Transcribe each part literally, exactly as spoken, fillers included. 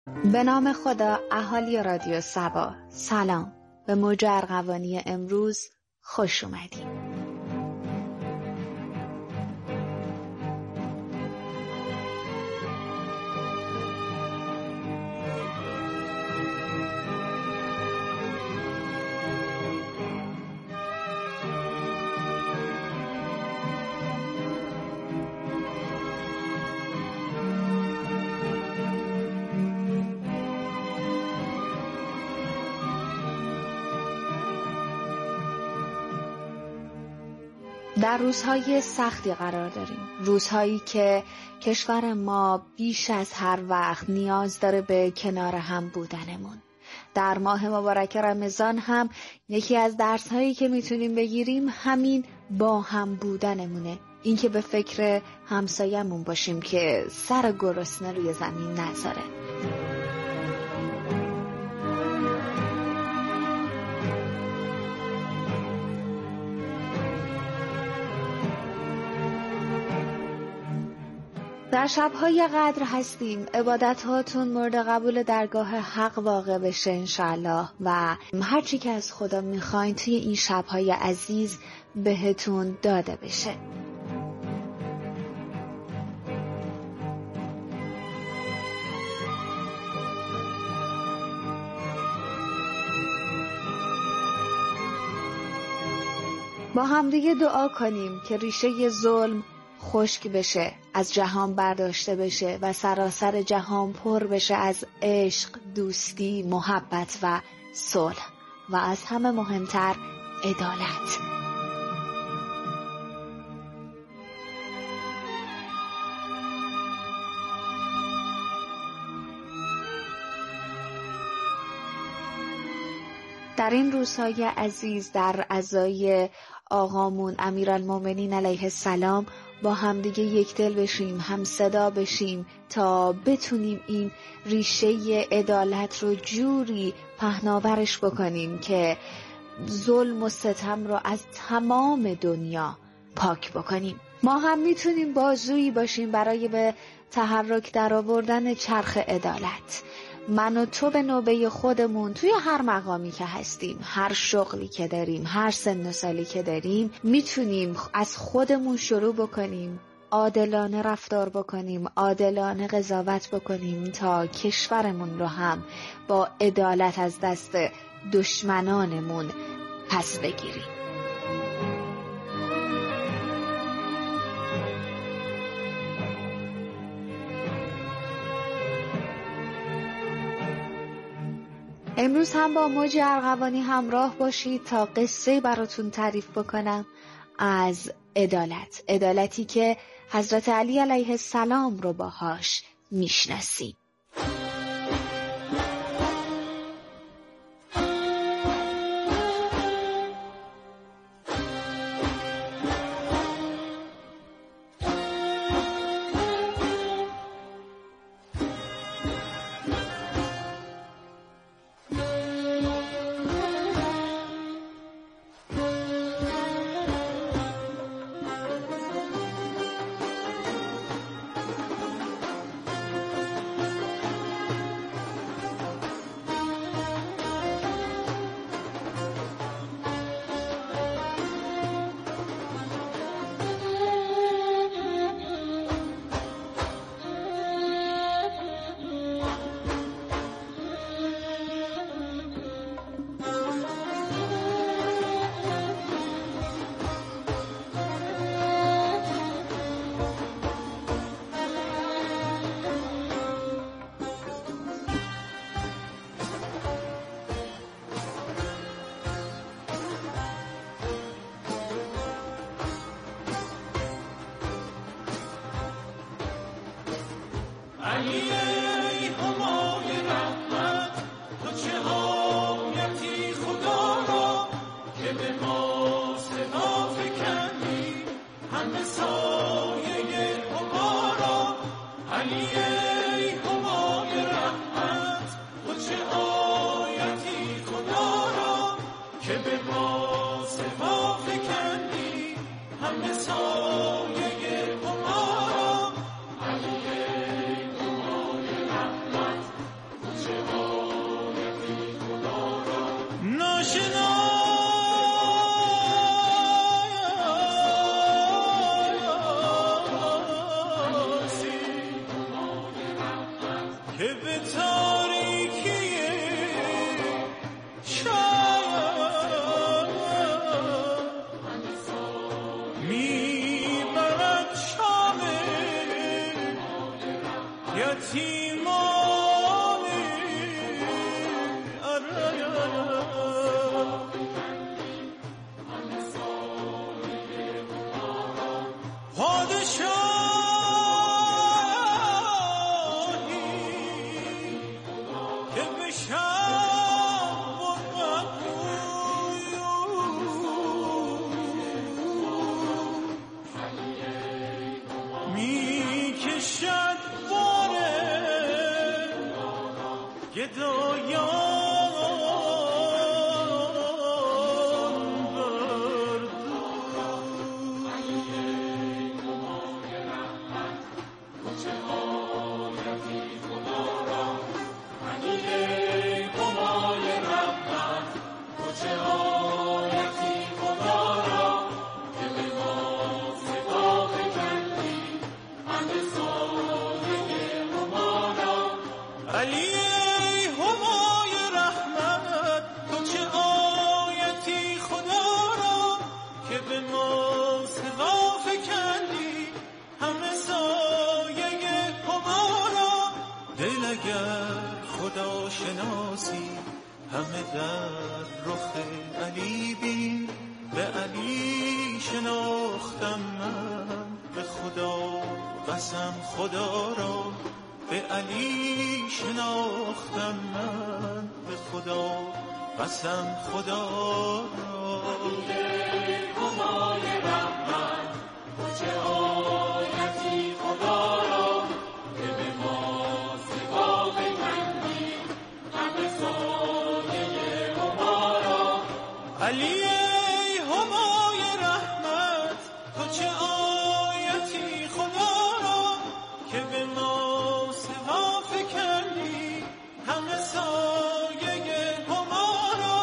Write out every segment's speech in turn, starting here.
به نام خدا. اهالی رادیو سبا، سلام. به موج ارغوانی امروز خوش اومدید. در روزهای سختی قرار داریم، روزهایی که کشور ما بیش از هر وقت نیاز داره به کنار هم بودنمون. در ماه مبارک رمضان هم یکی از درسهایی که میتونیم بگیریم همین با هم بودنمونه، این که به فکر همسایمون باشیم که سر گرسنه روی زمین نذاره. در شب‌های قدر هستیم. عبادت هاتون مورد قبول درگاه حق واقع بشه انشالله و هر چی که از خدا میخواین توی این شب‌های عزیز بهتون داده بشه. با همدیگه دعا کنیم که ریشه ظلم خشک بشه، از جهان برداشته بشه و سراسر جهان پر بشه از عشق، دوستی، محبت و صلح و از همه مهمتر عدالت. در این روزهای عزیز در عزای آقامون امیرالمومنین علیه السلام با همدیگه یک دل بشیم، هم صدا بشیم تا بتونیم این ریشه عدالت رو جوری پهناورش بکنیم که ظلم و ستم رو از تمام دنیا پاک بکنیم. ما هم میتونیم بازویی باشیم برای به تحرک در آوردن چرخ عدالت. من و تو به نوبه خودمون توی هر مقامی که هستیم، هر شغلی که داریم، هر سن و سالی که داریم، میتونیم از خودمون شروع بکنیم، عادلانه رفتار بکنیم، عادلانه قضاوت بکنیم تا کشورمون رو هم با عدالت از دست دشمنانمون پس بگیریم. امروز هم با موج ارغوانی همراه باشید تا قصه براتون تعریف بکنم از عدالت، عدالتی که حضرت علی علیه السلام رو باهاش میشناسیم. به تاریکی شب میبرد شام یتیمانی همه در رخ علی بین، به علی شناختم من، به خدا قسم خدا را، به علی شناختم من، به خدا قسم خدا را. علی همای رحمت تو چه آیتی خدا را، که به ما سوا بکندی همه سایه هما را. علی همای رحمت تو چه آیتی خدا را، که به ما سوا فکندی همه سایه هما را.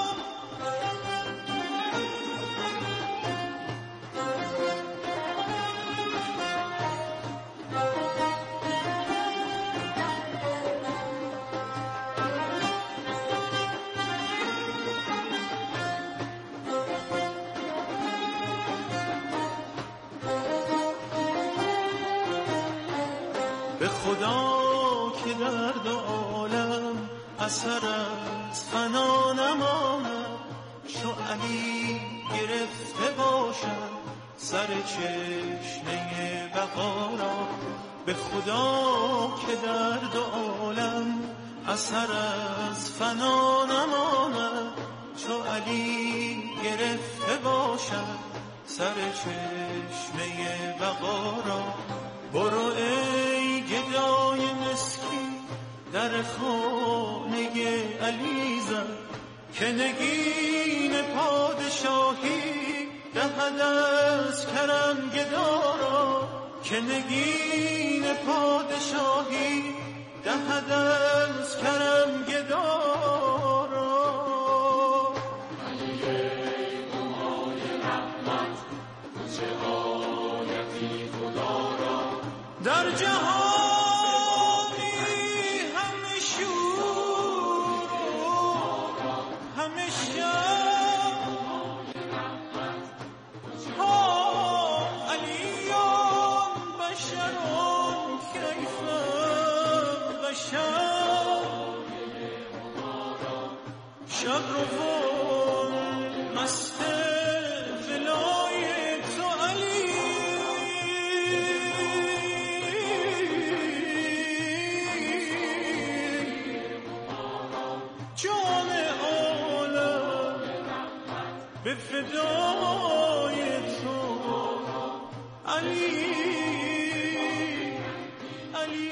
به خدا که در دو عالم اثر از فنا نماند، چو علی گرفته باشد سر چشمه بقا را. به خدا که در دو عالم اثر از فنا نماند، چو علی گرفته باشد سر چشمه بقا را. برو ای گدای مسکین در خانه علی زن، که نگین پادشاهی دهد از کرم گدا را، که نگین پادشاهی دهد از کرم گدا را. علی همای رحمت تو چه آیتی خدا را، در جهانی همه شور همه شب ها. علیان بشران کیفا بشر، شب روان مست ولای تو علی. جان عالم به فدای تو علی علی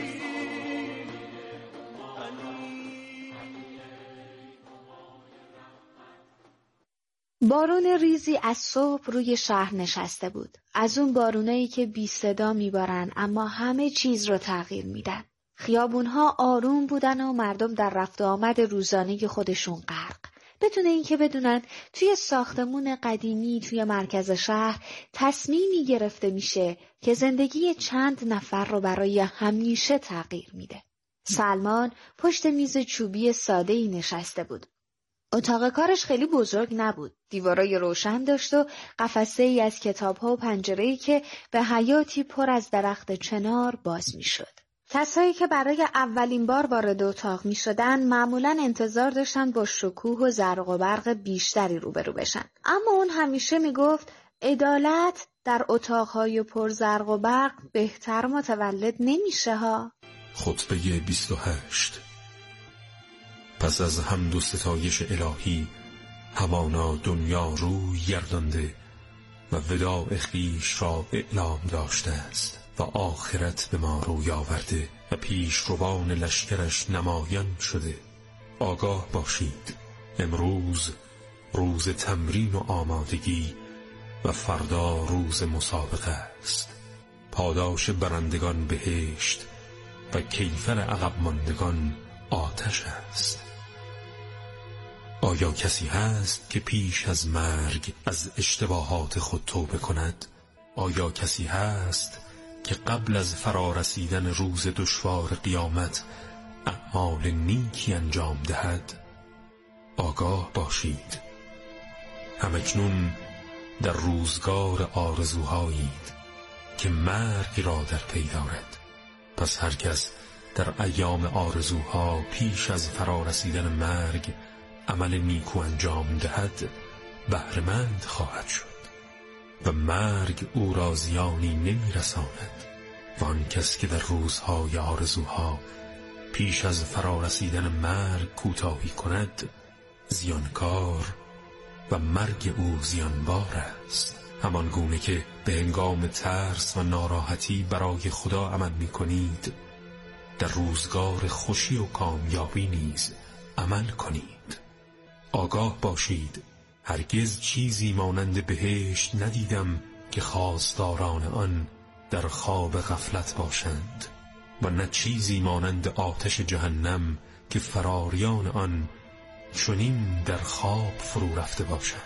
بارون ریزی از صبح روی شهر نشسته بود. از اون بارونایی که بی صدا میبارن اما همه چیز رو تغییر میدن. خیابونها آروم بودن و مردم در رفت و آمد روزانه خودشون غرق. بدون اینکه بدونن توی ساختمون قدیمی توی مرکز شهر تصمیمی گرفته میشه که زندگی چند نفر رو برای همیشه تغییر میده. سلمان پشت میز چوبی ساده‌ای نشسته بود. اتاق کارش خیلی بزرگ نبود. دیوارای روشن داشت و قفسه‌ای از کتاب‌ها و پنجره‌ای که به حیاتی پر از درخت چنار باز می‌شد. کسایی که برای اولین بار وارد اتاق می‌شدن معمولاً انتظار داشتن با شکوه و زرق و برق بیشتری روبرو بشن. اما اون همیشه میگفت عدالت در اتاق‌های پر زرق و برق بهتر متولد نمیشه ها. خطبه بیست و هشت. پس از حمد و ستایش الهی همانا دنیا روی گردانده و وداع خویش را اعلام داشته است و آخرت به ما روی آورده و پیشروان لشکرش نمایان شده. آگاه باشید امروز روز تمرین و آمادگی و فردا روز مسابقه است. پاداش برندگان بهشت و کیفر عقب ماندگان آتش است. آیا کسی هست که پیش از مرگ از اشتباهات خود توبه کند؟ آیا کسی هست که قبل از فرارسیدن روز دشوار قیامت اعمال نیکی انجام دهد؟ آگاه باشید همکنون در روزگار آرزوهایید که مرگ را در پی دارد. پس هر کس در ایام آرزوها پیش از فرارسیدن مرگ عمل نیکو انجام دهد بهره‌مند خواهد شد و مرگ او را زیانی نمی رساند. و آن کس که در روزهای آرزوها پیش از فرارسیدن مرگ کوتاهی کند زیانکار و مرگ او زیانبار است. همان گونه که به هنگام ترس و ناراحتی برای خدا عمل می کنید در روزگار خوشی و کامیابی نیز عمل کنید. آگاه باشید هرگز چیزی مانند بهشت ندیدم که خواستاران آن در خواب غفلت باشند و نه چیزی مانند آتش جهنم که فراریان آن چنین در خواب فرو رفته باشند.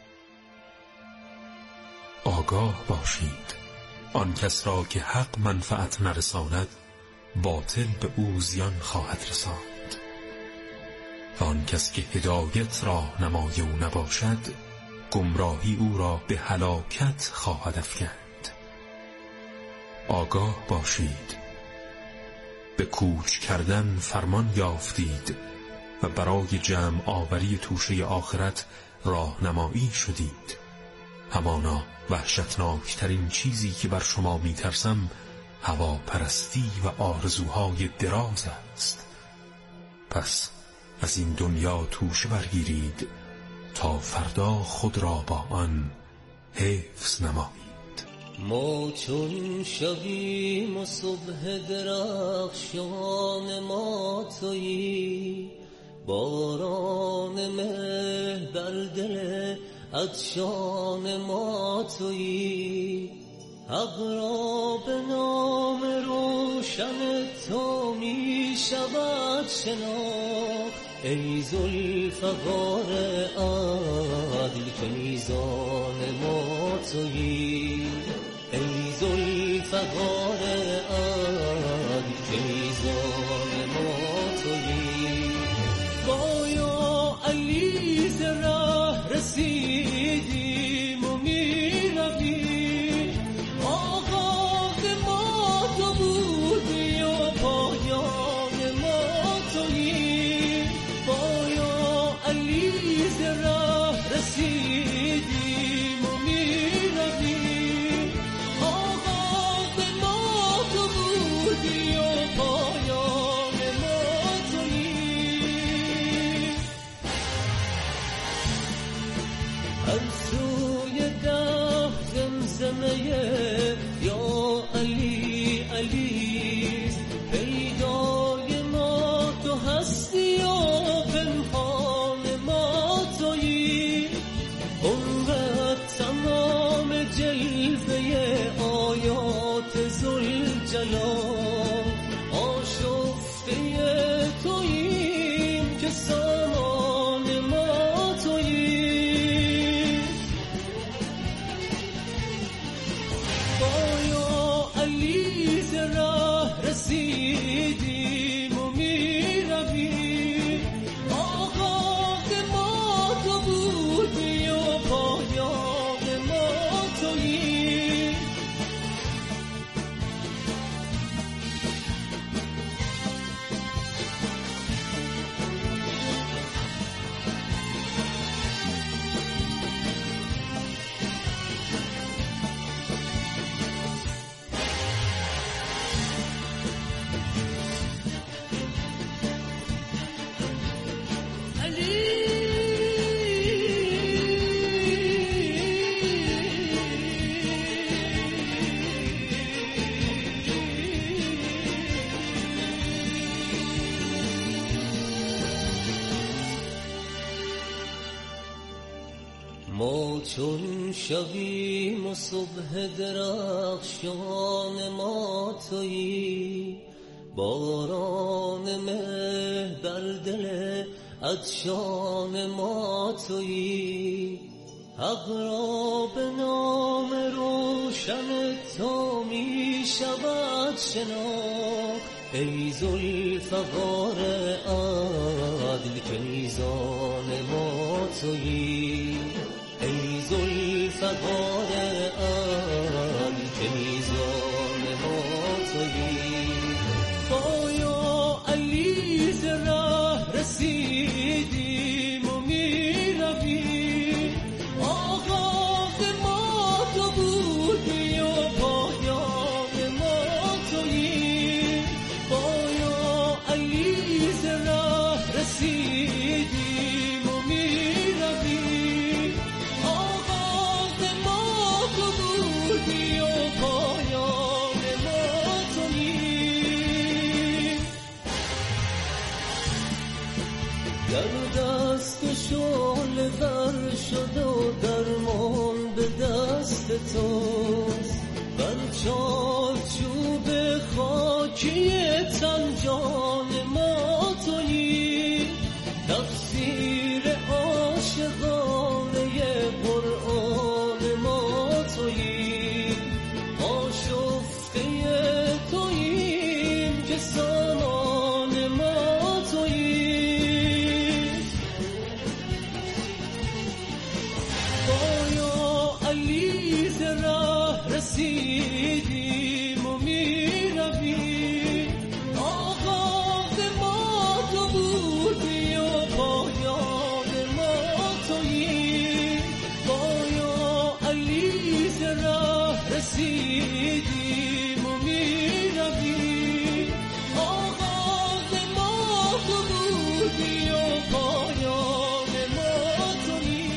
آگاه باشید آن کس را که حق منفعت نرساند باطل به او زیان خواهد رساند و آن کس که هدایت راه نمای او نباشد گمراهی او را به هلاکت خواهد افکند. آگاه باشید به کوچ کردن فرمان یافتید و برای جمع آوری توشه آخرت راهنمایی شدید. همانا وحشتناکترین چیزی که بر شما میترسم هواپرستی و آرزوهای دراز است. پس از این دنیا توشه برگیرید تا فردا خود را با آن حفظ نمایید. ما چون شبیم و صبح درخشان ما تویی، باران مه بر دل عطشان ما تویی. حق را به نام روشن تو می شود شناخت، ای ذوالفقار عدل که میزان ما تویی. ای ذوالفقار عدل که میزان ما تویی. با یا علی ز ره رسیدیم و میرویم، آغاز ما تو بودی و پایان ما تویی. با یا علی ز ره رسیدیم و میرویم، آغاز ما تو بودی و پایان ما تویی. ما چون شویم و صبح درخشان ما تویی، باران مه بر دل عطشان ما تویی. حق را به نام روشن تو می شود شناخت، ای ذوالفقار عدل که میزان ما تویی، ای ذوالفقار عدل که میزان ما تویی. با یا علی ز ره رسیدیم و می رویم، آغاز ما تو بودی و پایان ما تویی. با یا علی ز ره رسیدیم و می رویم، آغاز ما تو بودی و پایان ما تویی. در دست شعله ور شد و درمان به دست توست، بر چارچوب خاکی تن جان ما تویی. تفسیر عاشقانه قرآن ما تویی، آشفته توییم که سامان ما تویی. علی ز ره رسیدیم و می رویم، آغاز ما تو بودی و پایان ما تویی. با یا علی ز ره رسیدیم و می رویم، آغاز ما تو بودی و پایان ما تویی.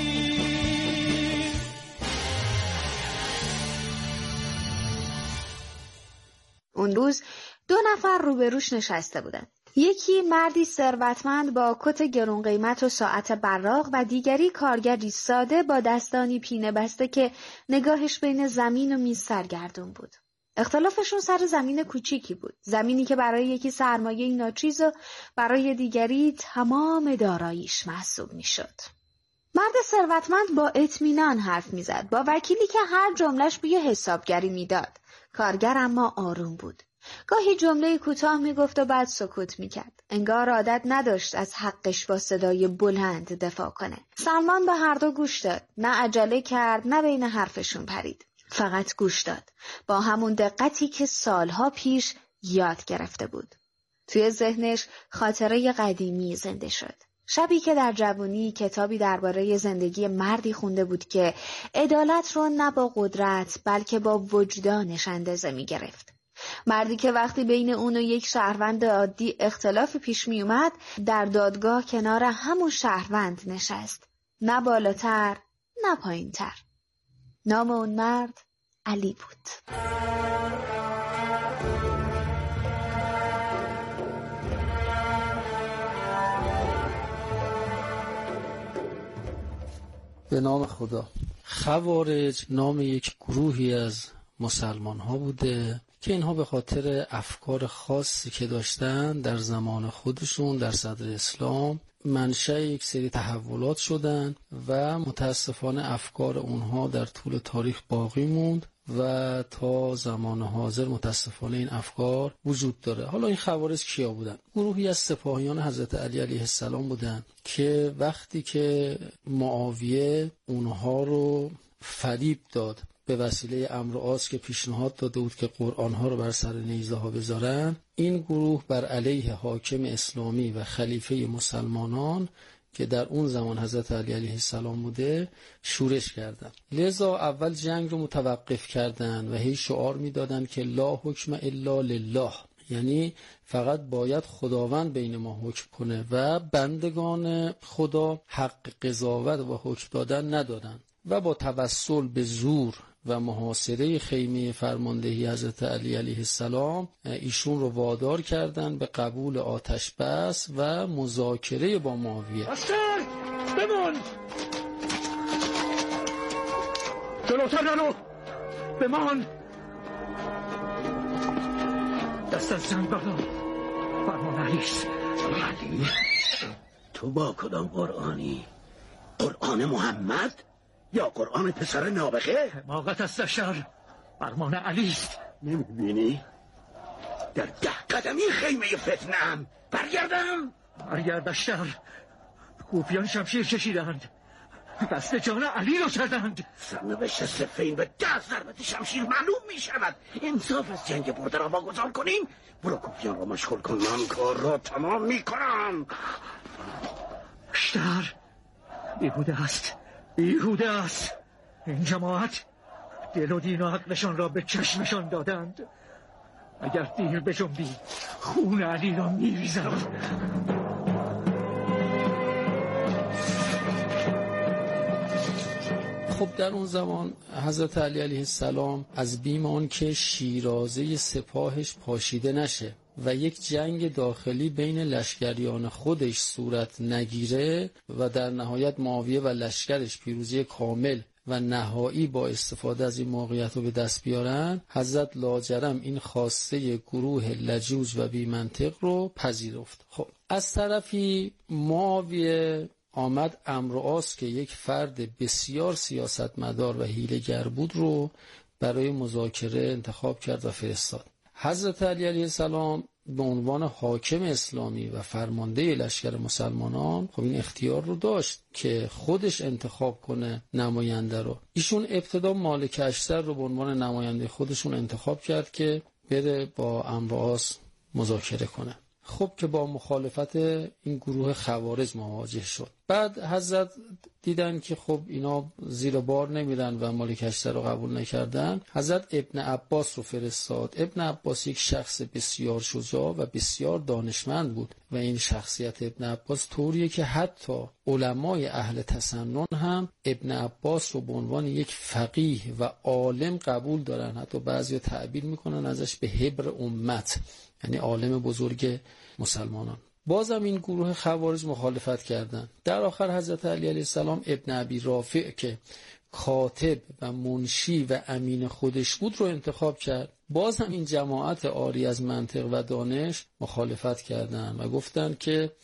اون روز دو نفر روبروش نشسته بودن. یکی مردی ثروتمند با کت گرون قیمت و ساعت براق و دیگری کارگری ساده با دستانی پینه بسته که نگاهش بین زمین و میز سرگردون بود. اختلافشون سر زمین کوچیکی بود، زمینی که برای یکی سرمایه ناچیز و برای دیگری تمام داراییش محسوب میشد. مرد ثروتمند با اطمینان حرف میزد، با وکیلی که هر جملهش بوی حسابگری میداد. کارگر اما آروم بود. گاهی جمله کوتاه میگفت و بعد سکوت میکرد. انگار عادت نداشت از حقش با صدای بلند دفاع کنه. سلمان به هر دو گوش داد. نه عجله کرد نه بین حرفشون پرید. فقط گوش داد. با همون دقتی که سالها پیش یاد گرفته بود. توی ذهنش خاطره قدیمی زنده شد. شبی که در جوانی کتابی درباره زندگی مردی خونده بود که عدالت رو نه با قدرت بلکه با وجدانش اندازه می گرفت. مردی که وقتی بین اون و یک شهروند عادی اختلافی پیش می اومد در دادگاه کنار همون شهروند نشست. نه بالاتر نه پایینتر. نام اون مرد علی بود. به نام خدا. خوارج نام یک گروهی از مسلمان ها بوده که اینها به خاطر افکار خاصی که داشتن در زمان خودشون در صدر اسلام منشأ یک سری تحولات شدن و متاسفانه افکار اونها در طول تاریخ باقی موند و تا زمان حاضر متاسفانه این افکار وجود داره. حالا این خوارج کیا بودن؟ گروهی از سپاهیان حضرت علی علیه السلام بودن که وقتی که معاویه اونها رو فریب داد به وسیله عمرو عاص که پیشنهاد داده بود که قرآنها رو بر سر نیزه ها بذارن، این گروه بر علیه حاکم اسلامی و خلیفه مسلمانان که در اون زمان حضرت علی علیه السلام بوده شورش کردن. لذا اول جنگ رو متوقف کردن و هی شعار میدادن که لا حکم الا لله، یعنی فقط باید خداوند بین ما حکم کنه و بندگان خدا حق قضاوت و حکم دادن ندارن و با توسل به زور و محاصره خیمه فرماندهی حضرت علی علیه السلام ایشون رو وادار کردن به قبول آتش بس و مذاکره با معاویه. اسکر بمون! جلوتر نرو، بمان. دست از جنگ بردار، فرمان علیست. علی؟ تو با کدام قرآنی؟ قرآن محمد یا قرآن پسر نابغه؟ حماقت است اشتر، فرمان علیست. نمیبینی؟ در ده قدمی خیمه فتنه‌ام. برگردم؟ برگرد اشتر. کوفیان شمشیر کشیدند، دست جان علی رو کردند. سرنوشت صفین به ده ضربت شمشیر معلوم می شود. انصاف از جنگ برده را واگذار کنیم. برو کوفیان را مشغول کن، من کار را تمام می کنم. اشتر، بیهوده است، بیهوده است. این جماعت دل و دین و عقلشان را به چشمشان دادند. اگر دیر بجنبی خون علی را می ریزند. خب در اون زمان حضرت علی علیه السلام از بیم آن که شیرازه سپاهش پاشیده نشه و یک جنگ داخلی بین لشکریان خودش صورت نگیره و در نهایت معاویه و لشکرش پیروزی کامل و نهایی با استفاده از این موقعیت رو به دست بیارن، حضرت لاجرم این خواسته گروه لجوج و بی‌منطق رو پذیرفت. خب از طرفی معاویه آمد عمرو عاص که یک فرد بسیار سیاستمدار و حیله‌گر بود رو برای مذاکره انتخاب کرد و فرستاد. حضرت علی علیه السلام به عنوان حاکم اسلامی و فرمانده لشکر مسلمانان خب این اختیار رو داشت که خودش انتخاب کنه نماینده رو. ایشون ابتدا مالک اشتر رو به عنوان نماینده خودشون انتخاب کرد که بره با عمرو عاص مذاکره کنه. خب که با مخالفت این گروه خوارج مواجه شد. بعد حضرت دیدن که خب اینا زیر بار نمیرن و مالک اشتر رو قبول نکردن. حضرت ابن عباس رو فرستاد. ابن عباس یک شخص بسیار شجاع و بسیار دانشمند بود و این شخصیت ابن عباس طوریه که حتی علمای اهل تسنن هم ابن عباس رو به عنوان یک فقیه و عالم قبول دارن. حتی بعضیا تعبیر میکنن ازش به حبر امت، یعنی عالم بزرگ مسلمانان. بازم این گروه خوارج مخالفت کردند. در آخر حضرت علی علیه السلام ابن ابی رافع که کاتب و منشی و امین خودش بود رو انتخاب کرد. بازم این جماعت عاری از منطق و دانش مخالفت کردند و گفتند که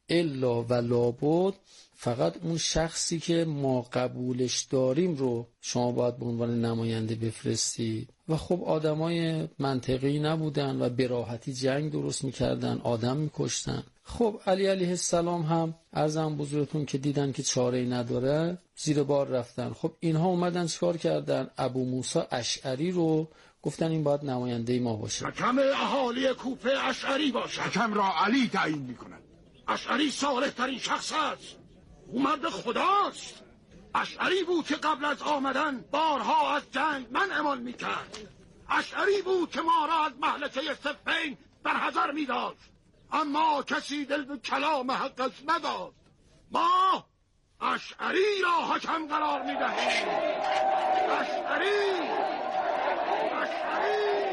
الا و لابد فقط اون شخصی که ما قبولش داریم رو شما باید به عنوان نماینده بفرستید. و خب آدمای منطقی نبودن و به راحتی جنگ درست میکردن، آدم میکشتن. خب علی علیه السلام هم عرضم بزرگتون که دیدن که چاره‌ای نداره زیر بار رفتن. خب اینها اومدن چیکار کردن؟ ابو موسی اشعری رو گفتن این باید نماینده ما باشه. حکم اهالی کوفه اشعری باشه. حکم را علی تعیین میکنه. اشعری صالح ترین شخص است. او مرد خداست. اشعری بود که قبل از آمدن بارها از جنگ منعمان میکرد. اشعری بود که ما را از مهلکه صفین برحذر میداشت، اما کسی دل به کلام حقش نداد. ما اشعری را حکم قرار میدهیم. اشعری اشعری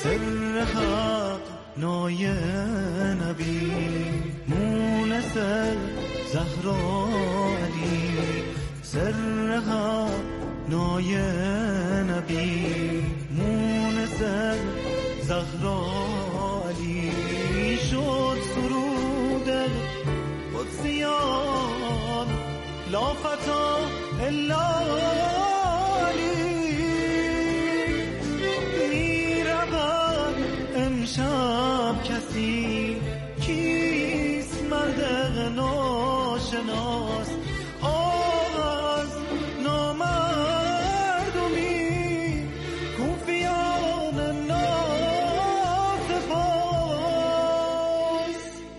سر حق نای نبی مونس زهرا علی سر حق نای نبی مونس زهرا علی شد سرود قدسیان لا فتا الا علی میرود امشب کسی کیست مرد ناشناس آغاز نامردمی کوفیان ناسپاس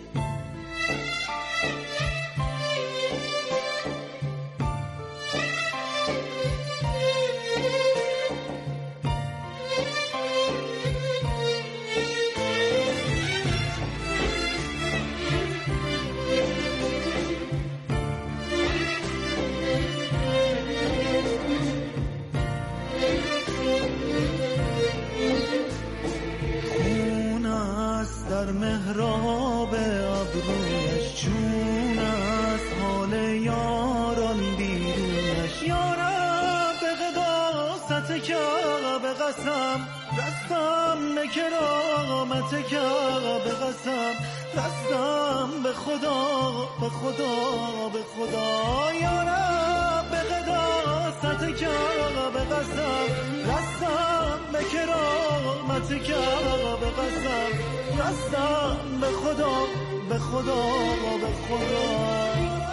مهراب ابرویش چون است حال یاران بیرونش یارب به قداست کعبه قسم دستم به کرامت کعبه قسم دستم به خدا به خدا به خدا یارب به قداست کعبه قسم دستم به کرامت کعبه قسم دستم به خدا به خدا به خدا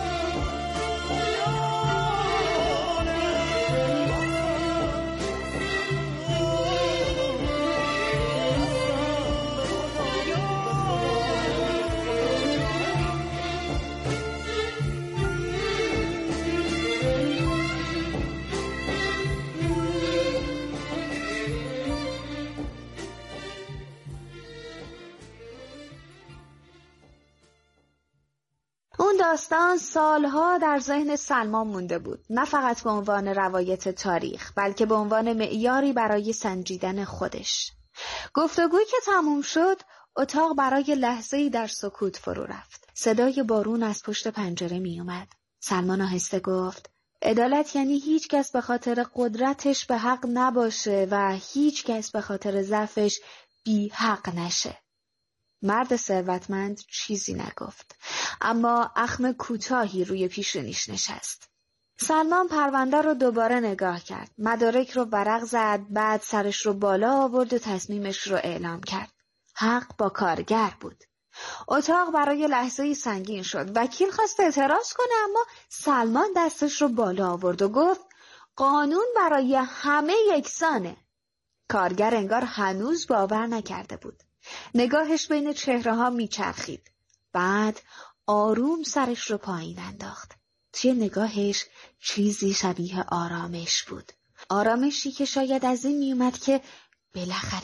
اون داستان سالها در ذهن سلمان مونده بود، نه فقط به عنوان روایت تاریخ بلکه به عنوان معیاری برای سنجیدن خودش. گفتگویی که تموم شد اتاق برای لحظه‌ای در سکوت فرو رفت. صدای بارون از پشت پنجره می اومد. سلمان آهسته گفت عدالت یعنی هیچ کس به خاطر قدرتش به حق نباشه و هیچ کس به خاطر ضعفش بی حق نشه. مرد ثروتمند چیزی نگفت، اما اخم کوتاهی روی پیشونیش نشست. سلمان پرونده رو دوباره نگاه کرد، مدارک رو ورق زد، بعد سرش رو بالا آورد و تصمیمش رو اعلام کرد. حق با کارگر بود. اتاق برای لحظه‌ای سنگین شد. وکیل خواست اعتراض کنه اما سلمان دستش رو بالا آورد و گفت قانون برای همه یکسانه. کارگر انگار هنوز باور نکرده بود. نگاهش بین چهره ها میچرخید. بعد آروم سرش رو پایین انداخت. توی نگاهش چیزی شبیه آرامش بود. آرامشی که شاید از این میومد که بالاخره